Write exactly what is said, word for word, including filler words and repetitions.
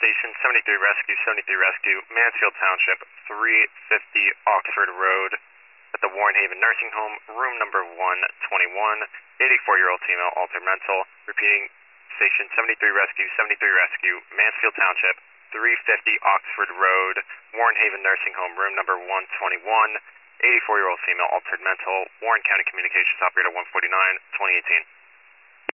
Station seventy-three Rescue, seventy-three Rescue, Mansfield Township, three fifty Oxford Road, at the Warren Haven Nursing Home, room number one twenty-one, eighty-four-year-old female, altered mental. Repeating, Station seventy-three Rescue, seventy-three Rescue, Mansfield Township, three fifty Oxford Road, Warren Haven Nursing Home, room number one twenty-one, eighty-four-year-old female, altered mental. Warren County Communications Operator one forty-nine, twenty eighteen.